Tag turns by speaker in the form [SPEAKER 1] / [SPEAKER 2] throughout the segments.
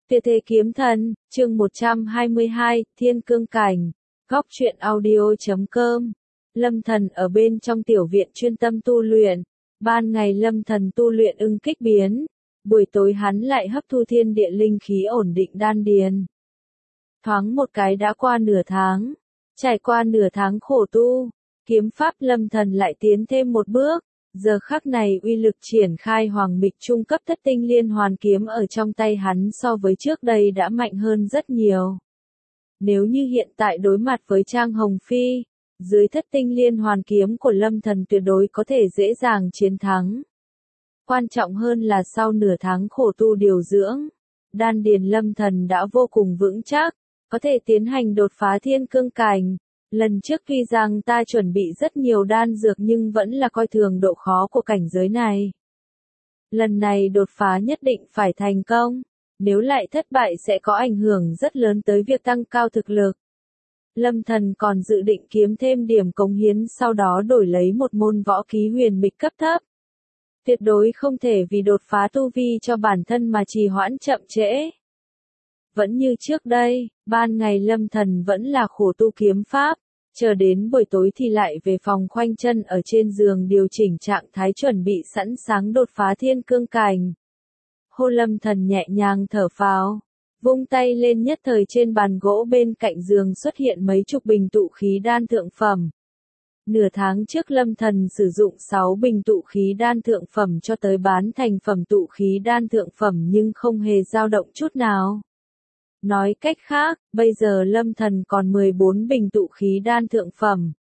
[SPEAKER 1] Tuyệt thế kiếm thần, chương 122, Thiên Cương Cảnh, góc truyện audio.com. Lâm Thần ở bên trong tiểu viện chuyên tâm tu luyện. Ban ngày Lâm Thần tu luyện ưng kích biến, buổi tối hắn lại hấp thu thiên địa linh khí ổn định đan điền. Thoáng một cái đã qua nửa tháng, trải qua nửa tháng khổ tu, kiếm pháp Lâm Thần lại tiến thêm một bước. Giờ khắc này uy lực triển khai hoàng mịch trung cấp thất tinh liên hoàn kiếm ở trong tay hắn so với trước đây đã mạnh hơn rất nhiều. Nếu như hiện tại đối mặt với Trang Hồng Phi, dưới thất tinh liên hoàn kiếm của Lâm Thần tuyệt đối có thể dễ dàng chiến thắng. Quan trọng hơn là sau nửa tháng khổ tu điều dưỡng, đan điền Lâm Thần đã vô cùng vững chắc, có thể tiến hành đột phá thiên cương cảnh. Lần trước tuy rằng ta chuẩn bị rất nhiều đan dược nhưng vẫn là coi thường độ khó của cảnh giới này. Lần này đột phá nhất định phải thành công, nếu lại thất bại sẽ có ảnh hưởng rất lớn tới việc tăng cao thực lực. Lâm Thần còn dự định kiếm thêm điểm cống hiến sau đó đổi lấy một môn võ ký huyền mịch cấp thấp. Tuyệt đối không thể vì đột phá tu vi cho bản thân mà trì hoãn chậm trễ. Vẫn như trước đây, ban ngày Lâm Thần vẫn là khổ tu kiếm pháp, chờ đến buổi tối thì lại về phòng khoanh chân ở trên giường điều chỉnh trạng thái chuẩn bị sẵn sàng đột phá thiên cương cảnh. Hô Lâm Thần nhẹ nhàng thở phào, vung tay lên nhất thời trên bàn gỗ bên cạnh giường xuất hiện mấy chục bình tụ khí đan thượng phẩm. Nửa tháng trước Lâm Thần sử dụng 6 bình tụ khí đan thượng phẩm cho tới bán thành phẩm tụ khí đan thượng phẩm nhưng không hề dao động chút nào. Nói cách khác, bây giờ Lâm Thần còn 14 bình tụ khí đan thượng phẩm.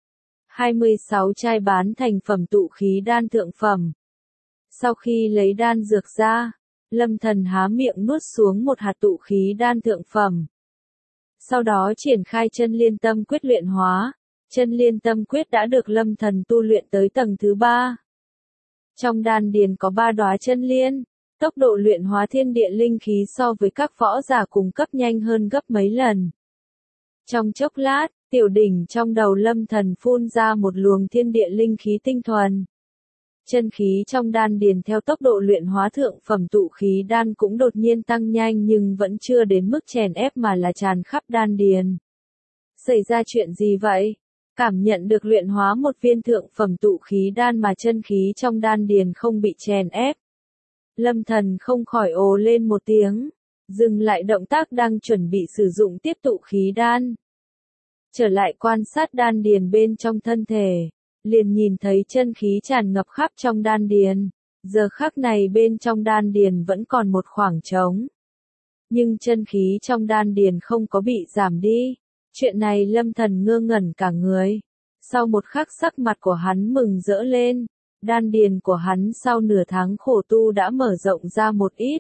[SPEAKER 1] 26 chai bán thành phẩm tụ khí đan thượng phẩm. Sau khi lấy đan dược ra, Lâm Thần há miệng nuốt xuống một hạt tụ khí đan thượng phẩm. Sau đó triển khai chân liên tâm quyết luyện hóa. Chân liên tâm quyết đã được Lâm Thần tu luyện tới tầng thứ 3. Trong đan điền có 3 đóa chân liên. Tốc độ luyện hóa thiên địa linh khí so với các võ giả cùng cấp nhanh hơn gấp mấy lần. Trong chốc lát, tiểu đỉnh trong đầu Lâm Thần phun ra một luồng thiên địa linh khí tinh thuần. Chân khí trong đan điền theo tốc độ luyện hóa thượng phẩm tụ khí đan cũng đột nhiên tăng nhanh nhưng vẫn chưa đến mức chèn ép mà là tràn khắp đan điền. Xảy ra chuyện gì vậy? Cảm nhận được luyện hóa một viên thượng phẩm tụ khí đan mà chân khí trong đan điền không bị chèn ép. Lâm Thần không khỏi ồ lên một tiếng, dừng lại động tác đang chuẩn bị sử dụng tiếp tụ khí đan. Trở lại quan sát đan điền bên trong thân thể, liền nhìn thấy chân khí tràn ngập khắp trong đan điền. Giờ khắc này bên trong đan điền vẫn còn một khoảng trống. Nhưng chân khí trong đan điền không có bị giảm đi. Chuyện này Lâm Thần ngơ ngẩn cả người. Sau một khắc sắc mặt của hắn mừng rỡ lên. Đan điền của hắn sau nửa tháng khổ tu đã mở rộng ra một ít.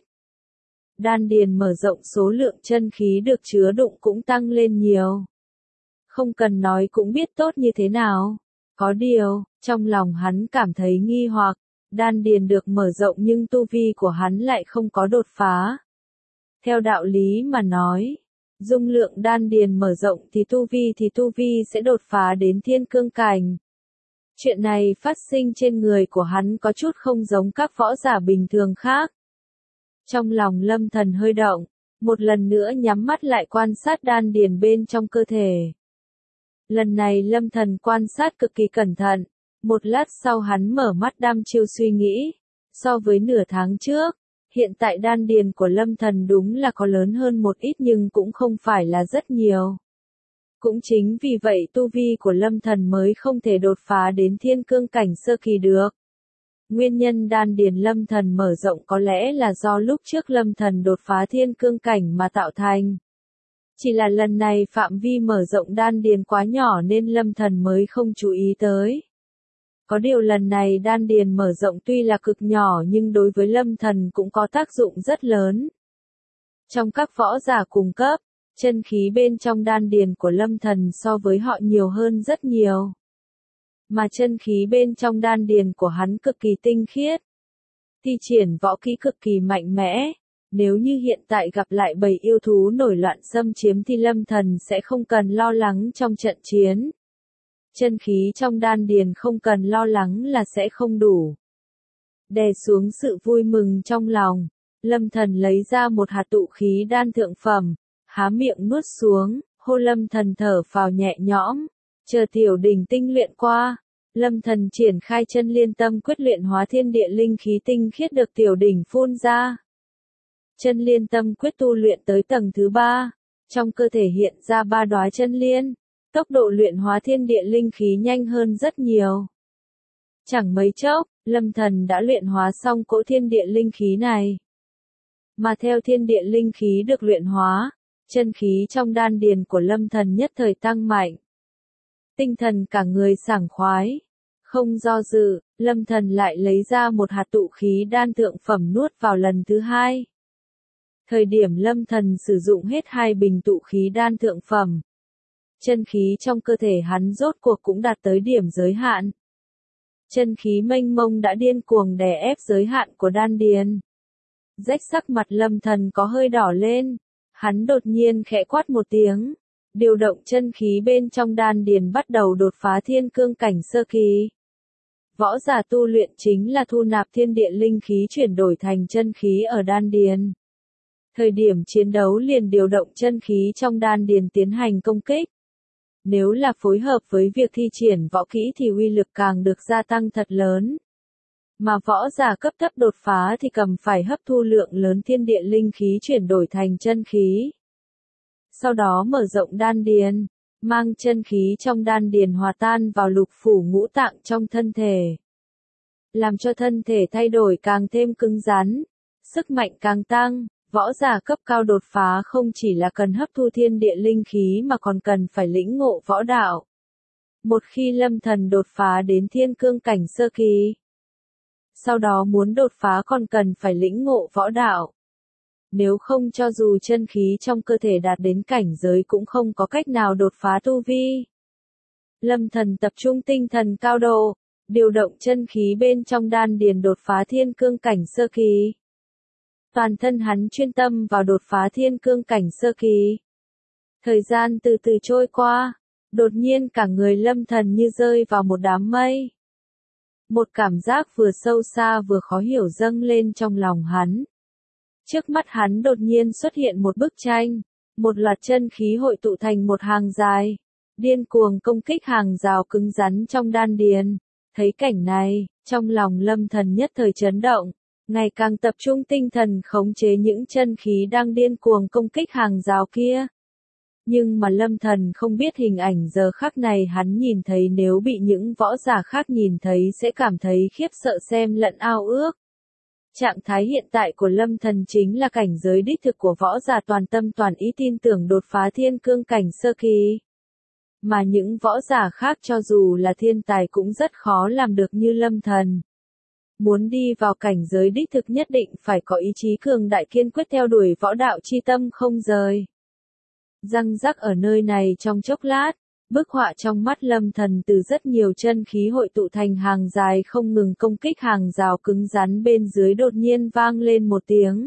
[SPEAKER 1] Đan điền mở rộng số lượng chân khí được chứa đựng cũng tăng lên nhiều. Không cần nói cũng biết tốt như thế nào. Có điều, trong lòng hắn cảm thấy nghi hoặc, đan điền được mở rộng nhưng tu vi của hắn lại không có đột phá. Theo đạo lý mà nói, dung lượng đan điền mở rộng thì tu vi sẽ đột phá đến thiên cương cảnh. Chuyện này phát sinh trên người của hắn có chút không giống các võ giả bình thường khác. Trong lòng Lâm Thần hơi động, một lần nữa nhắm mắt lại quan sát đan điền bên trong cơ thể. Lần này Lâm Thần quan sát cực kỳ cẩn thận, một lát sau hắn mở mắt đăm chiêu suy nghĩ. So với nửa tháng trước, hiện tại đan điền của Lâm Thần đúng là có lớn hơn một ít nhưng cũng không phải là rất nhiều. Cũng chính vì vậy tu vi của Lâm Thần mới không thể đột phá đến thiên cương cảnh sơ kỳ được. Nguyên nhân đan điền Lâm Thần mở rộng có lẽ là do lúc trước Lâm Thần đột phá thiên cương cảnh mà tạo thành. Chỉ là lần này phạm vi mở rộng đan điền quá nhỏ nên Lâm Thần mới không chú ý tới. Có điều lần này đan điền mở rộng tuy là cực nhỏ nhưng đối với Lâm Thần cũng có tác dụng rất lớn. Trong các võ giả cùng cấp, chân khí bên trong đan điền của Lâm Thần so với họ nhiều hơn rất nhiều. Mà chân khí bên trong đan điền của hắn cực kỳ tinh khiết. Thi triển võ kỹ cực kỳ mạnh mẽ. Nếu như hiện tại gặp lại bầy yêu thú nổi loạn xâm chiếm thì Lâm Thần sẽ không cần lo lắng trong trận chiến. Chân khí trong đan điền không cần lo lắng là sẽ không đủ. Đè xuống sự vui mừng trong lòng, Lâm Thần lấy ra một hạt tụ khí đan thượng phẩm, há miệng nuốt xuống, hô Lâm Thần thở phào nhẹ nhõm, chờ tiểu đỉnh tinh luyện qua. Lâm Thần triển khai chân liên tâm quyết luyện hóa thiên địa linh khí tinh khiết được tiểu đỉnh phun ra. Chân liên tâm quyết tu luyện tới tầng thứ 3, trong cơ thể hiện ra 3 đóa chân liên, tốc độ luyện hóa thiên địa linh khí nhanh hơn rất nhiều. Chẳng mấy chốc, Lâm Thần đã luyện hóa xong cỗ thiên địa linh khí này. Mà theo thiên địa linh khí được luyện hóa, chân khí trong đan điền của Lâm Thần nhất thời tăng mạnh. Tinh thần cả người sảng khoái. Không do dự, Lâm Thần lại lấy ra một hạt tụ khí đan thượng phẩm nuốt vào lần thứ 2. Thời điểm Lâm Thần sử dụng hết 2 bình tụ khí đan thượng phẩm, chân khí trong cơ thể hắn rốt cuộc cũng đạt tới điểm giới hạn. Chân khí mênh mông đã điên cuồng đè ép giới hạn của đan điền. Rách sắc mặt Lâm Thần có hơi đỏ lên, hắn đột nhiên khẽ quát một tiếng, điều động chân khí bên trong đan điền bắt đầu đột phá thiên cương cảnh sơ kỳ. Võ giả tu luyện chính là thu nạp thiên địa linh khí chuyển đổi thành chân khí ở đan điền. Thời điểm chiến đấu liền điều động chân khí trong đan điền tiến hành công kích. Nếu là phối hợp với việc thi triển võ kỹ thì uy lực càng được gia tăng thật lớn. Mà võ giả cấp thấp đột phá thì cần phải hấp thu lượng lớn thiên địa linh khí chuyển đổi thành chân khí. Sau đó mở rộng đan điền, mang chân khí trong đan điền hòa tan vào lục phủ ngũ tạng trong thân thể. Làm cho thân thể thay đổi càng thêm cứng rắn, sức mạnh càng tăng. Võ giả cấp cao đột phá không chỉ là cần hấp thu thiên địa linh khí mà còn cần phải lĩnh ngộ võ đạo. Một khi Lâm Thần đột phá đến thiên cương cảnh sơ kỳ, sau đó muốn đột phá còn cần phải lĩnh ngộ võ đạo. Nếu không cho dù chân khí trong cơ thể đạt đến cảnh giới cũng không có cách nào đột phá tu vi. Lâm Thần tập trung tinh thần cao độ, điều động chân khí bên trong đan điền đột phá thiên cương cảnh sơ kỳ. Toàn thân hắn chuyên tâm vào đột phá thiên cương cảnh sơ kỳ. Thời gian từ từ trôi qua, đột nhiên cả người Lâm Thần như rơi vào một đám mây. Một cảm giác vừa sâu xa vừa khó hiểu dâng lên trong lòng hắn. Trước mắt hắn đột nhiên xuất hiện một bức tranh, một loạt chân khí hội tụ thành một hàng dài, điên cuồng công kích hàng rào cứng rắn trong đan điền. Thấy cảnh này, trong lòng Lâm Thần nhất thời chấn động. Ngày càng tập trung tinh thần khống chế những chân khí đang điên cuồng công kích hàng rào kia. Nhưng mà Lâm Thần không biết hình ảnh giờ khắc này hắn nhìn thấy nếu bị những võ giả khác nhìn thấy sẽ cảm thấy khiếp sợ xem lẫn ao ước. Trạng thái hiện tại của Lâm Thần chính là cảnh giới đích thực của võ giả toàn tâm toàn ý tin tưởng đột phá thiên cương cảnh sơ kỳ. Mà những võ giả khác cho dù là thiên tài cũng rất khó làm được như Lâm Thần. Muốn đi vào cảnh giới đích thực nhất định phải có ý chí cường đại kiên quyết theo đuổi võ đạo chi tâm không rời. Răng rắc ở nơi này trong chốc lát, bức họa trong mắt Lâm Thần từ rất nhiều chân khí hội tụ thành hàng dài không ngừng công kích hàng rào cứng rắn bên dưới đột nhiên vang lên một tiếng.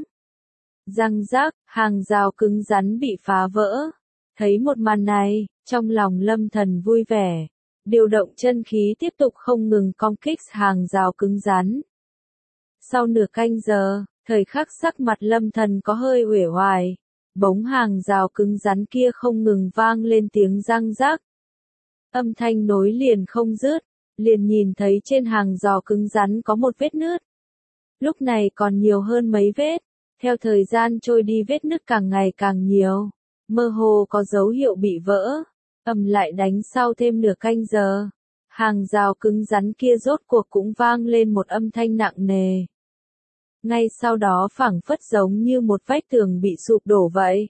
[SPEAKER 1] Răng rắc, hàng rào cứng rắn bị phá vỡ. Thấy một màn này, trong lòng Lâm Thần vui vẻ. Điều động chân khí tiếp tục không ngừng công kích hàng rào cứng rắn. Sau nửa canh giờ, thời khắc sắc mặt Lâm Thần có hơi uể oải. Bóng hàng rào cứng rắn kia không ngừng vang lên tiếng răng rắc. Âm thanh nối liền không dứt, liền nhìn thấy trên hàng rào cứng rắn có một vết nứt. Lúc này còn nhiều hơn mấy vết, theo thời gian trôi đi vết nứt càng ngày càng nhiều, mơ hồ có dấu hiệu bị vỡ. Lại đánh sau thêm nửa canh giờ, hàng rào cứng rắn kia rốt cuộc cũng vang lên một âm thanh nặng nề. Ngay sau đó phảng phất giống như một vách tường bị sụp đổ vậy.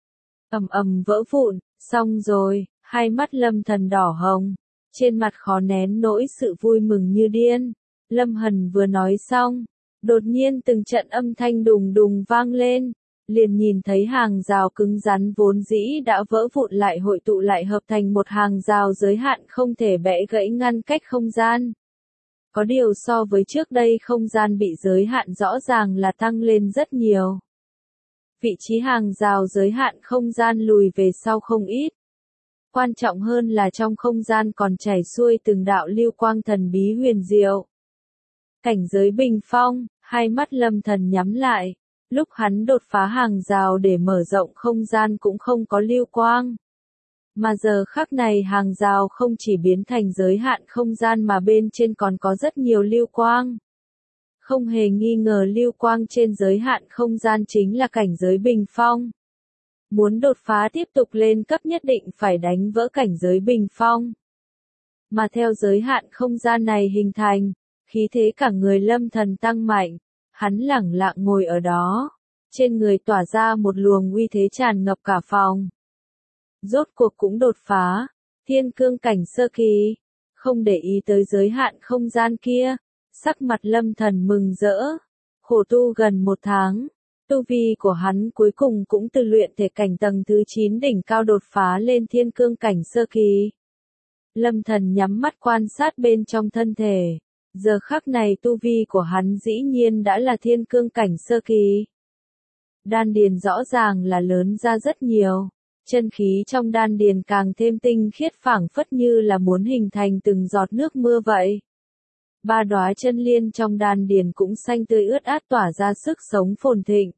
[SPEAKER 1] Vỡ vụn, xong rồi, hai mắt Lâm Thần đỏ hồng, trên mặt khó nén nỗi sự vui mừng như điên. Lâm Hần vừa nói xong, đột nhiên từng trận âm thanh đùng đùng vang lên. Liền nhìn thấy hàng rào cứng rắn vốn dĩ đã vỡ vụn lại hội tụ lại hợp thành một hàng rào giới hạn không thể bẻ gãy ngăn cách không gian. Có điều so với trước đây không gian bị giới hạn rõ ràng là tăng lên rất nhiều. Vị trí hàng rào giới hạn không gian lùi về sau không ít. Quan trọng hơn là trong không gian còn chảy xuôi từng đạo lưu quang thần bí huyền diệu. Cảnh giới bình phong, hai mắt Lâm Thần nhắm lại. Lúc hắn đột phá hàng rào để mở rộng không gian cũng không có lưu quang. Mà giờ khắc này hàng rào không chỉ biến thành giới hạn không gian mà bên trên còn có rất nhiều lưu quang. Không hề nghi ngờ lưu quang trên giới hạn không gian chính là cảnh giới bình phong. Muốn đột phá tiếp tục lên cấp nhất định phải đánh vỡ cảnh giới bình phong. Mà theo giới hạn không gian này hình thành, khí thế cả người Lâm Thần tăng mạnh, hắn lẳng lặng ngồi ở đó, trên người tỏa ra một luồng uy thế tràn ngập cả phòng. Rốt cuộc cũng đột phá, thiên cương cảnh sơ kỳ, không để ý tới giới hạn không gian kia, sắc mặt Lâm Thần mừng rỡ, khổ tu gần 1 tháng, tu vi của hắn cuối cùng cũng từ luyện thể cảnh tầng thứ 9 đỉnh cao đột phá lên thiên cương cảnh sơ kỳ. Lâm Thần nhắm mắt quan sát bên trong thân thể, giờ khắc này tu vi của hắn dĩ nhiên đã là thiên cương cảnh sơ kỳ. Đan điền rõ ràng là lớn ra rất nhiều, chân khí trong đan điền càng thêm tinh khiết phảng phất như là muốn hình thành từng giọt nước mưa vậy. 3 đóa chân liên trong đan điền cũng xanh tươi ướt át tỏa ra sức sống phồn thịnh.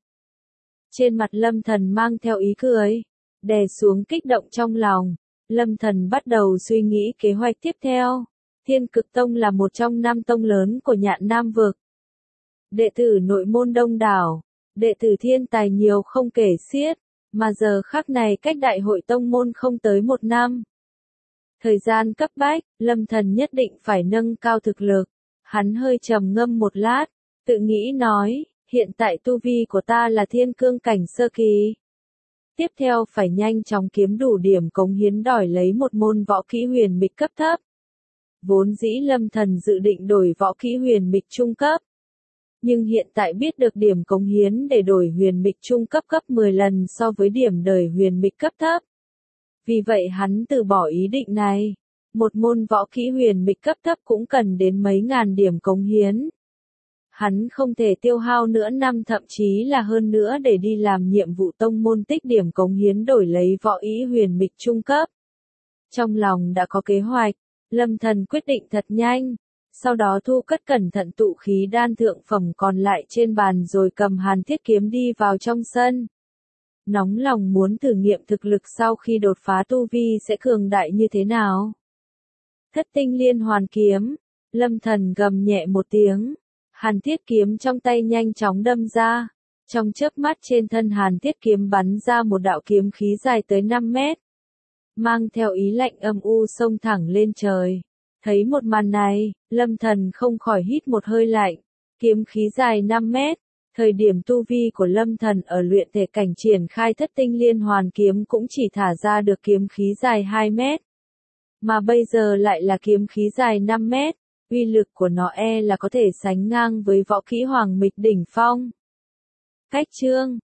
[SPEAKER 1] Trên mặt Lâm Thần mang theo ý cười, đè xuống kích động trong lòng, Lâm Thần bắt đầu suy nghĩ kế hoạch tiếp theo. Thiên Cực Tông là một trong 5 tông lớn của Nhạn Nam vực. Đệ tử nội môn đông đảo, đệ tử thiên tài nhiều không kể xiết, mà giờ khắc này cách đại hội tông môn không tới 1 năm. Thời gian cấp bách, Lâm Thần nhất định phải nâng cao thực lực. Hắn hơi trầm ngâm một lát, tự nghĩ nói, hiện tại tu vi của ta là thiên cương cảnh sơ kỳ. Tiếp theo phải nhanh chóng kiếm đủ điểm cống hiến đòi lấy một môn võ kỹ huyền mịch cấp thấp. Vốn dĩ Lâm Thần dự định đổi võ kỹ huyền mịch trung cấp. Nhưng hiện tại biết được điểm cống hiến để đổi huyền mịch trung cấp gấp 10 lần so với điểm đời huyền mịch cấp thấp. Vì vậy hắn từ bỏ ý định này. Một môn võ kỹ huyền mịch cấp thấp cũng cần đến mấy ngàn điểm cống hiến. Hắn không thể tiêu hao nữa năm thậm chí là hơn nữa để đi làm nhiệm vụ tông môn tích điểm cống hiến đổi lấy võ ý huyền mịch trung cấp. Trong lòng đã có kế hoạch, Lâm Thần quyết định thật nhanh, sau đó thu cất cẩn thận tụ khí đan thượng phẩm còn lại trên bàn rồi cầm Hàn Thiết kiếm đi vào trong sân. Nóng lòng muốn thử nghiệm thực lực sau khi đột phá tu vi sẽ cường đại như thế nào. Thất tinh liên hoàn kiếm, Lâm Thần gầm nhẹ một tiếng, Hàn Thiết kiếm trong tay nhanh chóng đâm ra, trong chớp mắt trên thân Hàn Thiết kiếm bắn ra một đạo kiếm khí dài tới 5 mét, mang theo ý lạnh âm u xông thẳng lên trời. Thấy một màn này, Lâm Thần không khỏi hít một hơi lạnh, kiếm khí dài 5 mét, thời điểm tu vi của Lâm Thần ở luyện thể cảnh triển khai thất tinh liên hoàn kiếm cũng chỉ thả ra được kiếm khí dài 2 mét. Mà bây giờ lại là kiếm khí dài 5 mét, uy lực của nó là có thể sánh ngang với võ kỹ hoàng mịch đỉnh phong. Cách chương